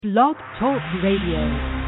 Blog Talk Radio.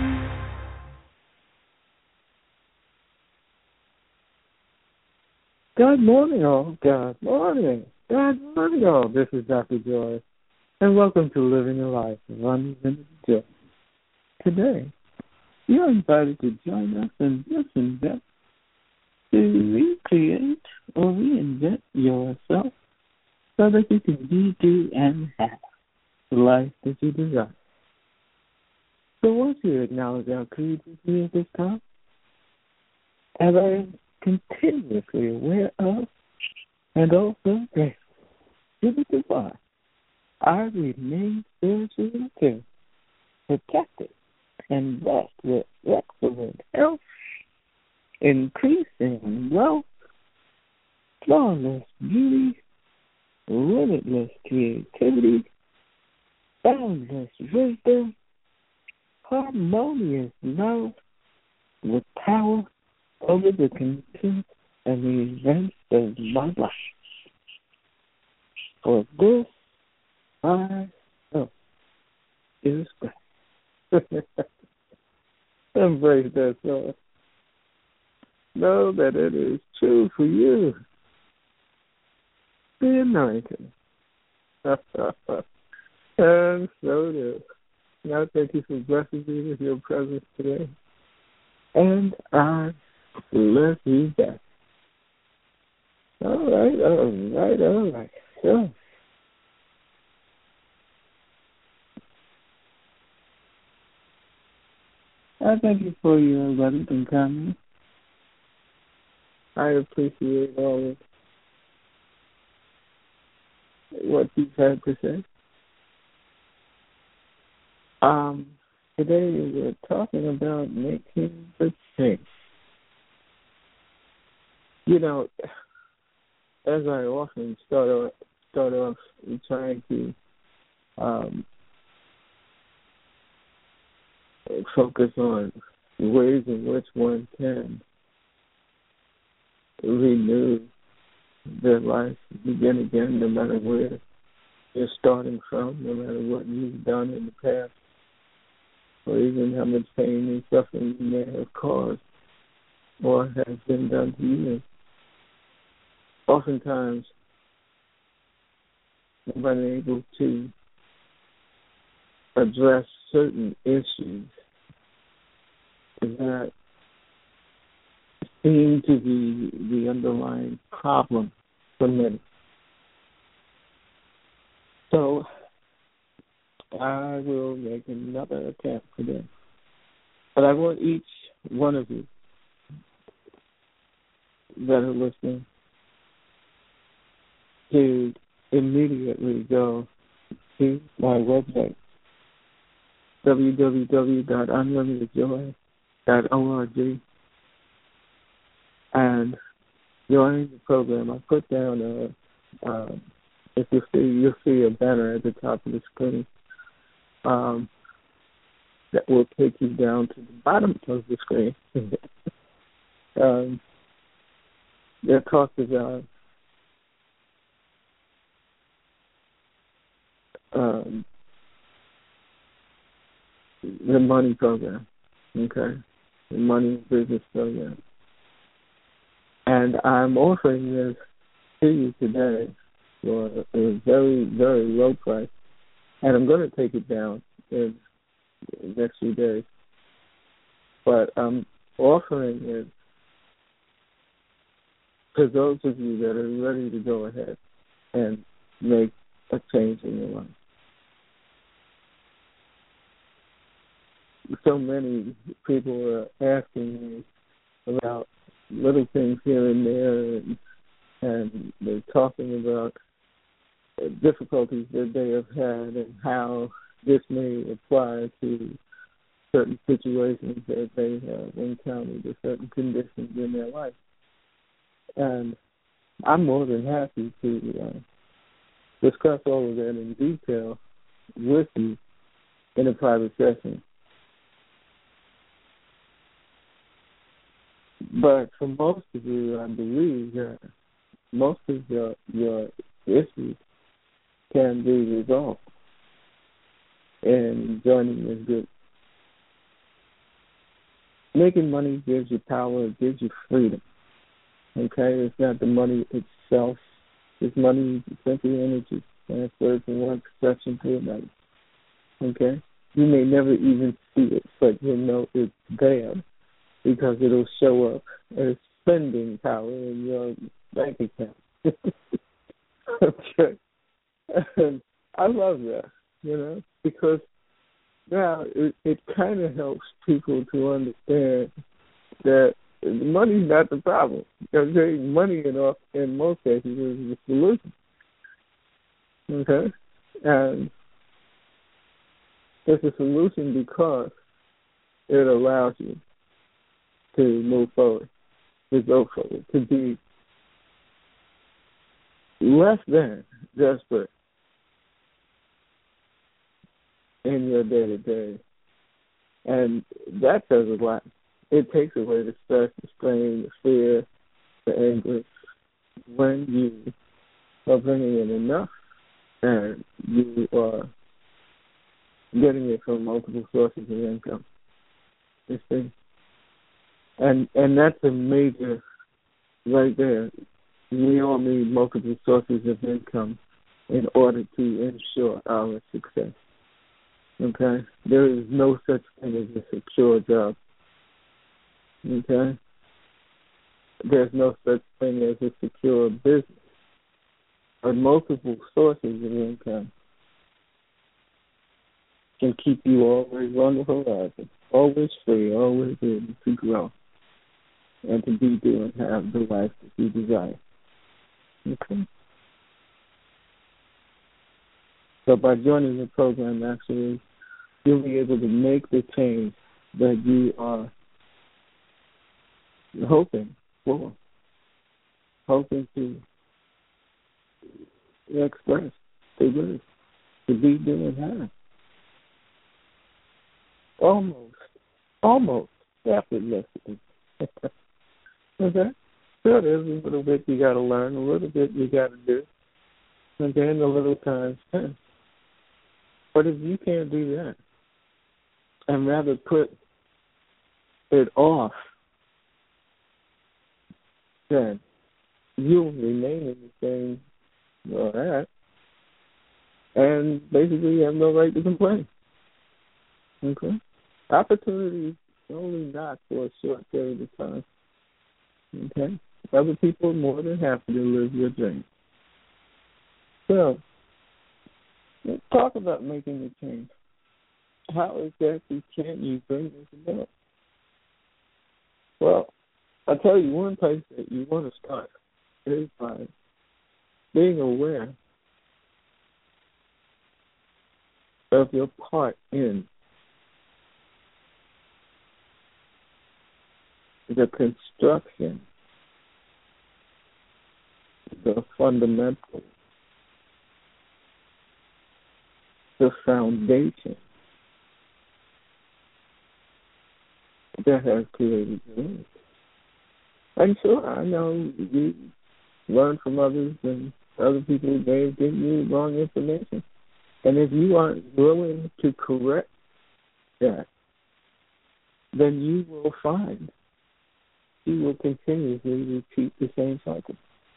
Good morning, all. Good morning. Good morning, all. This is Dr. Joy, and welcome to Living a Life of Unlimited Joy. Today, you're invited to join us in this endeavor to recreate or reinvent yourself so that you can be, do, and have the life that you desire. So once you acknowledge our creed with me at this time, as I am continuously aware of and also grateful to the divine, I remain spiritually attuned, protected, and blessed with excellent health, increasing wealth, flawless beauty, limitless creativity, boundless wisdom, harmonious love, with power over the content and the events of my life. For this I know is great. Embrace that thought. Know that it is true for you. Be anointed. And so it is. Now thank you for blessing me with your presence today. And I bless you back. All right. So, I thank you for your love and kindness. I appreciate all of what you've had to say. Today we're talking about making the change. You know, as I often start off trying to focus on ways in which one can renew their life, begin again, no matter where you're starting from, no matter what you've done in the past, or even how much pain and suffering you may have caused or has been done to you. Oftentimes, we're unable to address certain issues that seem to be the underlying problem for many. So, I will make another attempt today. But I want each one of you that are listening to immediately go to my website, www.unlimitedjoy.org, and join the program. I put down if you'll see a banner at the top of the screen that will take you down to the bottom of the screen. That talks about the money program, okay? The money business program. And I'm offering this to you today for a very, very low price. And I'm going to take it down in the next few days. But I'm offering it to those of you that are ready to go ahead and make a change in your life. So many people are asking me about little things here and there, and they're talking about difficulties that they have had and how this may apply to certain situations that they have encountered or certain conditions in their life. And I'm more than happy to discuss all of that in detail with you in a private session. But for most of you, I believe that most of your issues can be resolved. and joining this group. Making money gives you power, it gives you freedom. Okay? It's not the money itself. This money is simply energy transferred from one perception to another. Okay? You may never even see it, but you'll know it's there because it'll show up as spending power in your bank account. Okay? And I love that, because now it kind of helps people to understand that money's not the problem. Okay? Money in most cases is the solution. Okay? And it's a solution because it allows you to move forward, to go forward, to be less than desperate in your day-to-day. And that does a lot. It takes away the stress, the strain, the fear, the anguish when you are bringing in enough and you are getting it from multiple sources of income. You see? And that's a major, right there. We all need multiple sources of income in order to ensure our success. Okay? There is no such thing as a secure job. Okay? There's no such thing as a secure business. But multiple sources of income can keep you always on the horizon, always free, always able to grow, and to be doing and have the life that you desire. Okay? So by joining the program, actually, you'll be able to make the change that you are hoping for, hoping to express, to live, to be doing and have. Almost effortlessly. Okay? So there's a little bit you got to learn, a little bit you got to do, and then a little time spent. But if you can't do that, and rather put it off, then you'll remain in the same that, and basically have no right to complain. Okay? Opportunities only knock for a short period of time. Okay? Other people are more than happy to live your dream. So, let's talk about making a change. How exactly can you bring this about? Well, I'll tell you one place that you want to start is by being aware of your part in the construction, the fundamental, the foundation that has created the world. And sure, I know you learn from others, and other people may have given you wrong information. And if you aren't willing to correct that, then you will find you will continuously repeat the same cycle.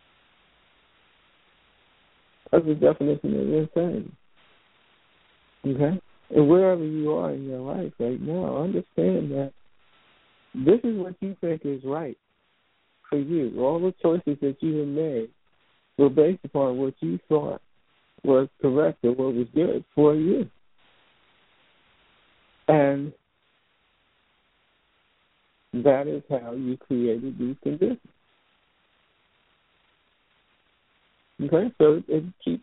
That's the definition of insanity. Okay? And wherever you are in your life right now, understand that this is what you think is right for you. All the choices that you have made were based upon what you thought was correct or what was good for you. And that is how you created these conditions. Okay? So it keeps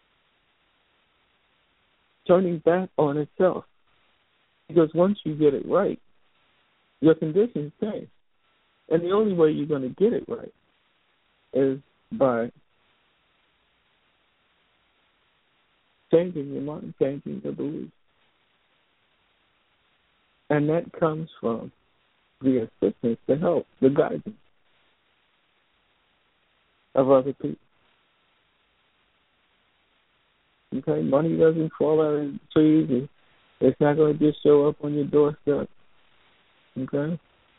turning back on itself. Because once you get it right, your conditions change. And the only way you're going to get it right is by changing your mind, changing your beliefs. And that comes from the assistance, the help, the guidance of other people. Okay? Money doesn't fall out of the trees and It's not going to just show up on your doorstep. Okay?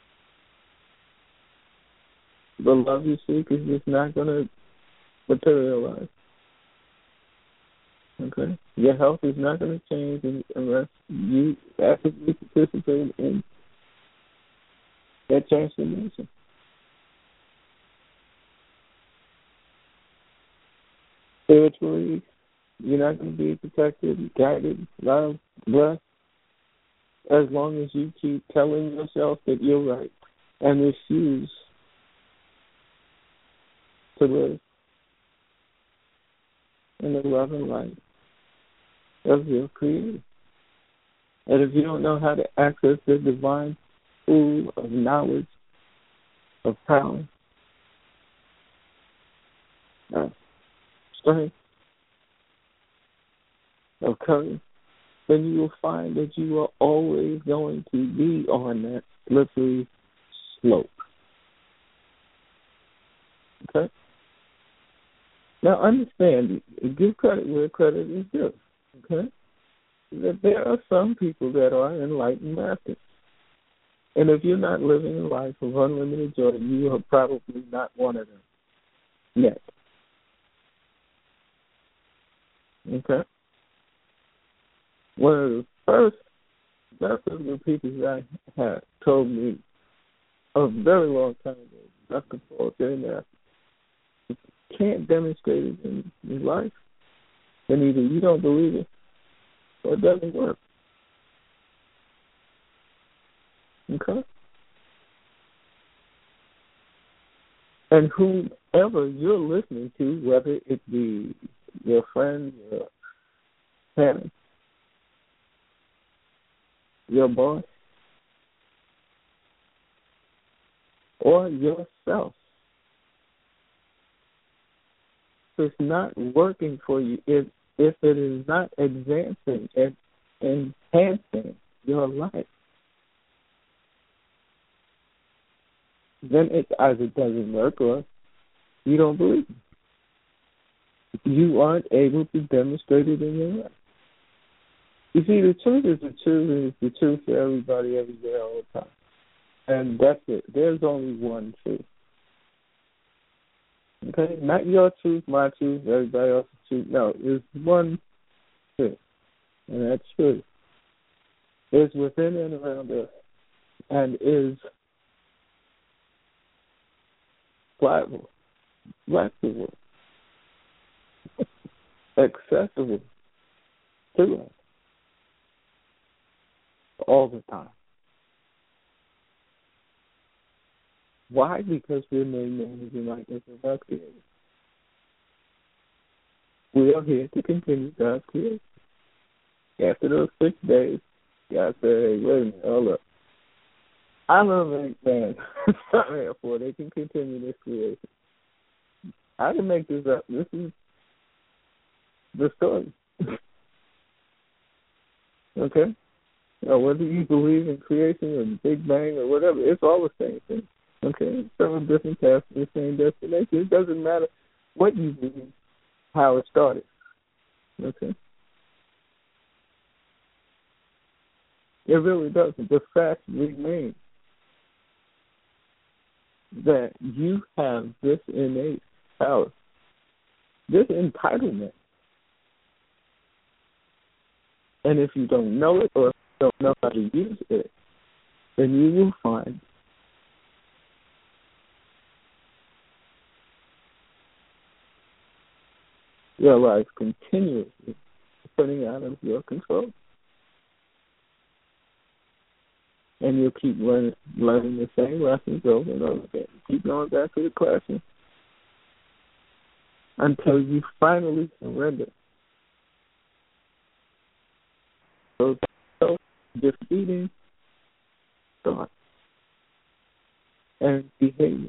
The love you seek is just not going to materialize. Okay? Your health is not going to change unless you actively participate in that transformation. Spiritually, you're not going to be protected, guided, loved, blessed, as long as you keep telling yourself that you're right and refuse to live in the love and light of your Creator. And if you don't know how to access the divine pool of knowledge, of power, of strength, of courage, then you will find that you are always going to be on that slippery slope. Okay? Now understand, give credit where credit is due. Okay? That there are some people that are enlightened masters. And if you're not living a life of unlimited joy, you are probably not one of them yet. Okay? One of the first messages people that had told me a very long time ago, Dr. Paul J. Nassif, if you can't demonstrate it in your life, then either you don't believe it or it doesn't work. Okay? And whomever you're listening to, whether it be your friend, your parents, your boss, or yourself, if it's not working for you, if it is not advancing and enhancing your life, then it either doesn't work or you don't believe it. You aren't able to demonstrate it in your life. You see, the truth is the truth, and it's the truth for everybody, every day, all the time. And that's it. There's only one truth. Okay? Not your truth, my truth, everybody else's truth. No, there's one truth. And that truth is within and around us and is flexible, accessible to us all the time. Why? Because we're made man in the likeness of our Creator. We are here to continue God's creation. After those 6 days, God said, hey, wait a minute, hold up. I love man. Therefore, they can continue this creation. I can make this up. This is the story. Okay? Now, whether you believe in creation or the Big Bang or whatever, it's all the same thing. Okay? Several different paths to the same destination. It doesn't matter what you believe, how it started. Okay? It really doesn't. The fact remains that you have this innate power, this entitlement. And if you don't know it or don't know how to use it, then you will find your life continuously putting out of your control. And you'll keep learning the same lessons over and over again. Keep going back to the classroom until you finally surrender those self-defeating thoughts and behavior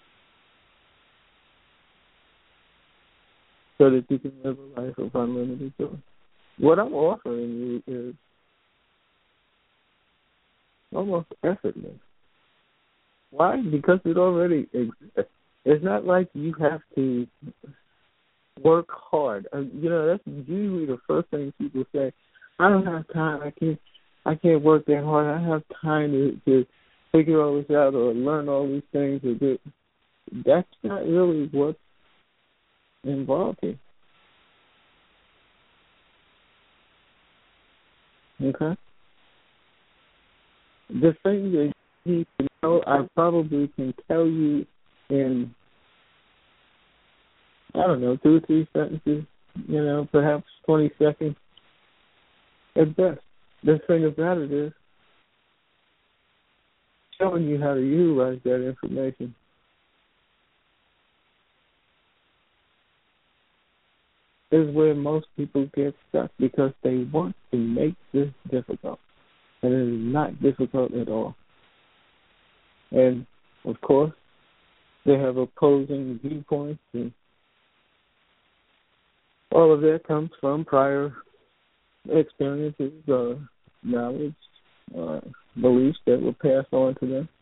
so that you can live a life of unlimited joy. What I'm offering you is almost effortless. Why? Because it already exists. It's not like you have to work hard. That's usually the first thing people say. I don't have time. I can't work that hard. I don't have time to figure all this out or learn all these things. That's not really what's involved here. Okay? The thing that you need to know, I probably can tell you in, I don't know, 2 or 3 sentences, perhaps 20 seconds at best. The thing about it is showing you how to utilize that information. Is where most people get stuck because they want to make this difficult. And it is not difficult at all. And, of course, they have opposing viewpoints, and all of that comes from prior experiences, knowledge, beliefs that were passed on to them.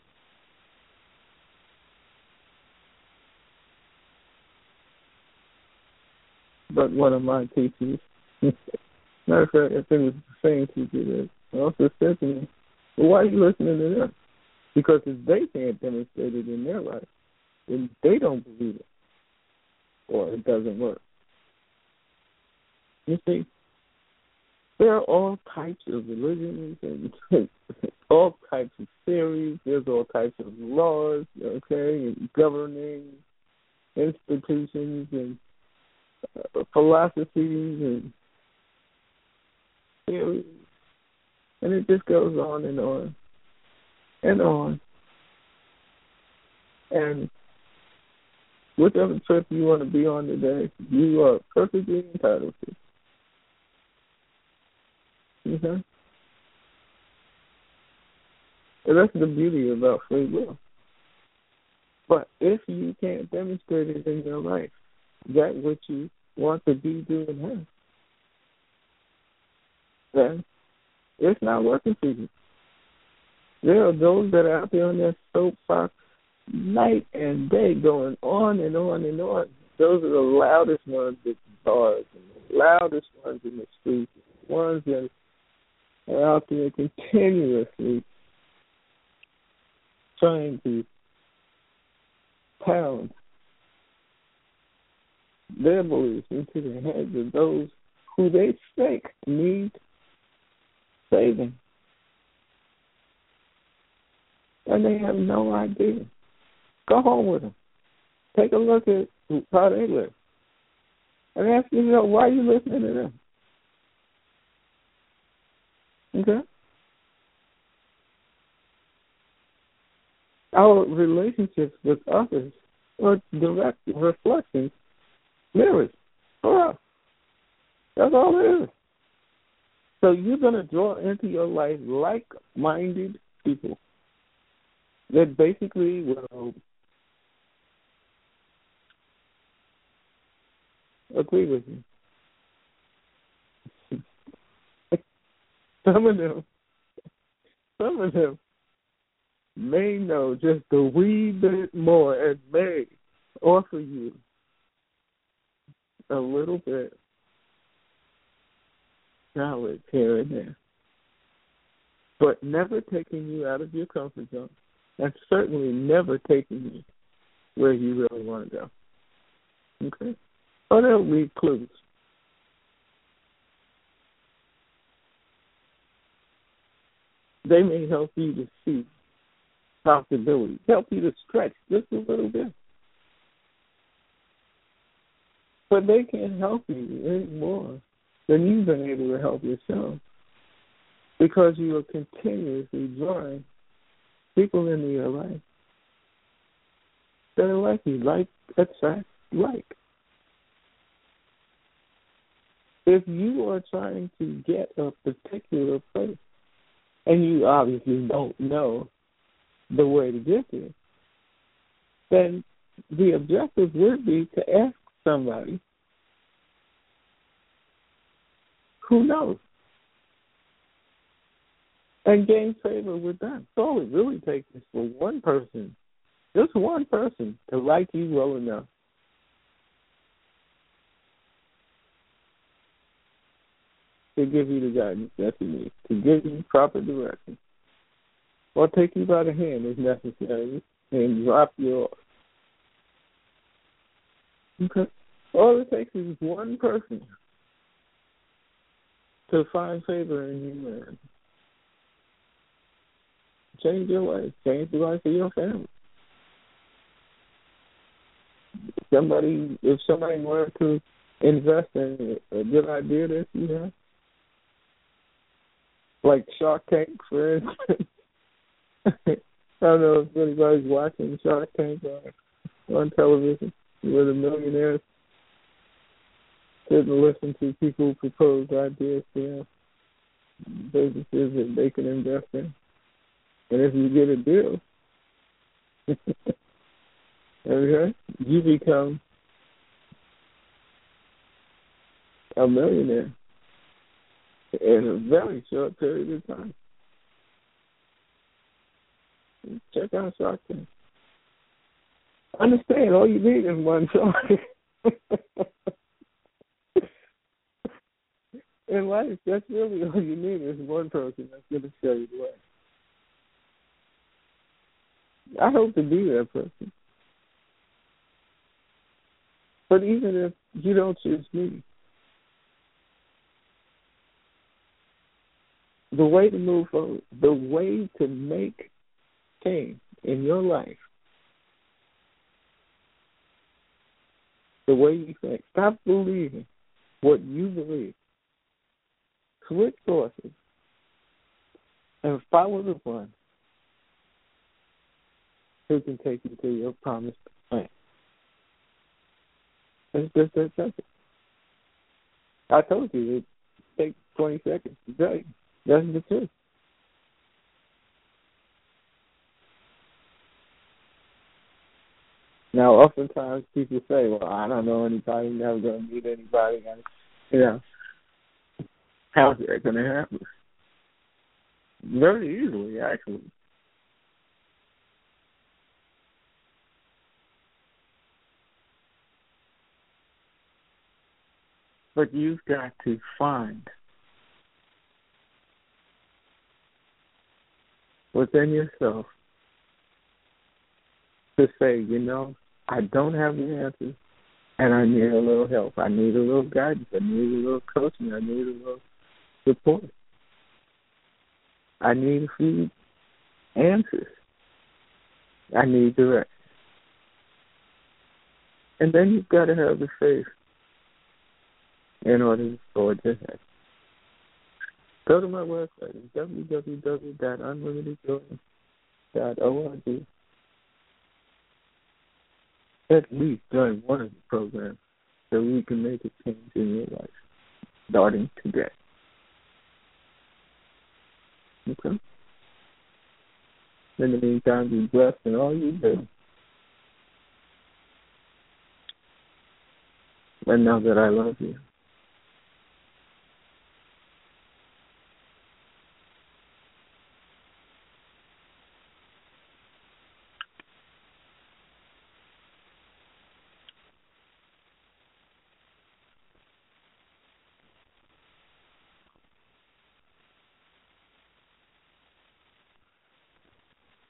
But one of my teachers, matter of fact, I think it was the same teacher that also said to me, well, why are you listening to them? Because if they can't demonstrate it in their life, then they don't believe it, or it doesn't work. You see, there are all types of religions and all types of theories. There's all types of laws, and governing institutions and philosophies and theories. And it just goes on and on and on. And whichever trip you want to be on today, you are perfectly entitled to. Okay? And that's the beauty about free will. But if you can't demonstrate it in your life, that which you want to be, do, and have, then it's not working for you. There are those that are out there on that soapbox night and day going on and on and on. Those are the loudest ones at bars and the loudest ones in the streets, the ones that are out there continuously trying to pound their beliefs into the heads of those who they think need saving. And they have no idea. Go home with them. Take a look at how they live. And ask yourself, why are you listening to them? Okay? Our relationships with others are direct reflections, mirrors for us. That's all it is. So you're going to draw into your life like-minded people that basically will agree with you. Some of them may know just a wee bit more and may offer you a little bit knowledge here and there, but never taking you out of your comfort zone, and certainly never taking you where you really want to go. Okay? Or they'll leave clues. They may help you to see possibilities, help you to stretch just a little bit. But they can't help you any more than you've been able to help yourself, because you are continuously drawing people into your life that are like you, like attract like. If you are trying to get a particular place and you obviously don't know the way to get there, then the objective would be to ask somebody who knows and gain favor with them. So all it really takes is for one person, just one person, to like you well enough. to give you the guidance that you need, to give you proper direction, or take you by the hand if necessary and drop you off. Okay? All it takes is one person to find favor in you, man. Change your life. Change the life of your family. If somebody wanted to invest in a good idea that you have, like Shark Tank, for instance. I don't know if anybody's watching Shark Tank on television, where the millionaires sit and listen to people propose ideas to them, businesses that they can invest in. And if you get a deal, okay, you become a millionaire in a very short period of time. Check out Shark Tank. Understand, all you need is one shark. In life, that's really all you need is one person that's going to show you the way. I hope to be that person. But even if you don't choose me, the way to move forward, the way to make change in your life, the way you think, stop believing what you believe. Switch courses and follow the one who can take you to your promised land. It's just that simple. I told you it takes 20 seconds to tell you. That's the truth. Now, oftentimes people say, well, I don't know anybody, never going to meet anybody. How's that going to happen? Very easily, actually. But you've got to find within yourself to say, I don't have the answers, and I need a little help. I need a little guidance. I need a little coaching. I need a little support. I need a few answers. I need direction. And then you've got to have the faith in order to forward ahead. Go to my website, www.unlimitedjoy.org. At least join one of the programs so we can make a change in your life, starting today. Okay? In the meantime, be blessed in all you do. And know that I love you.